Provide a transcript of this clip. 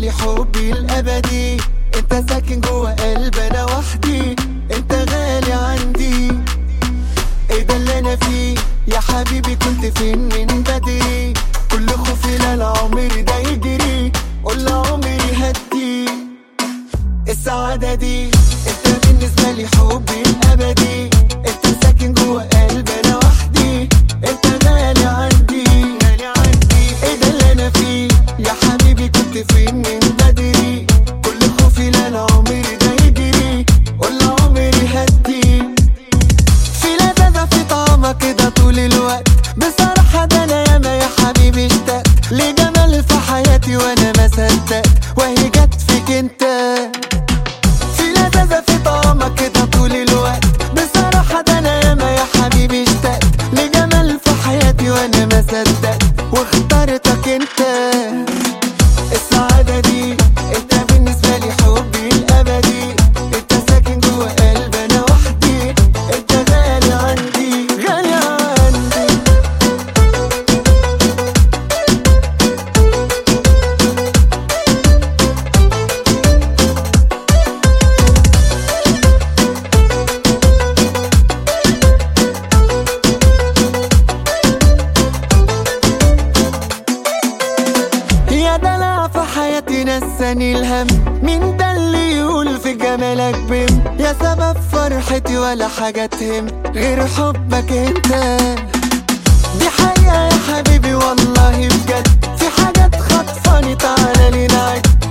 لي حبي الابدي، انت ساكن جوا قلب انا وحدي، انت غالي عندي. ايه ده اللي انا فيه يا حبيبي؟ كنت فين من بدري؟ كل خوفي لا العمر ده يجري، قول عمري هدي السعادة دي. انت بالنسبة لي حبي الابدي، انت ساكن جوا قلب انا وحدي، انت غالي عندي. ايه ده اللي انا فيه يا حبيبي؟ كنت فين من بدري؟ كل خوفي لا العمر ده يجري، قول عمري هدي. في لذاذة في طعمك كده طول الوقت، بصراحة ده انا ياما يا حبيبي اشتقت لجمال في حياتي وانا ما صدقت، وهي جت فيك انت. في لذاذة في طعمك كده طول الوقت، بصراحة ده انا ياما يا حبيبي اشتقت لجمال في حياتي وانا ما صدقت، واخترتك انت السعادة دي. انت بالنسبة لي حبي الابدي، انت ساكن جوا قلب انا وحدي، انت غالي عندي غالي عندي. يا دلع في حياتي نساني الهم، مين ده اللي يقول في جمالك بم؟ يا سبب فرحتي ولا حاجة تهم غير حبك انت. دي حقيقة يا حبيبي والله بجد، في حاجات خطفاني تعالى لي نعد،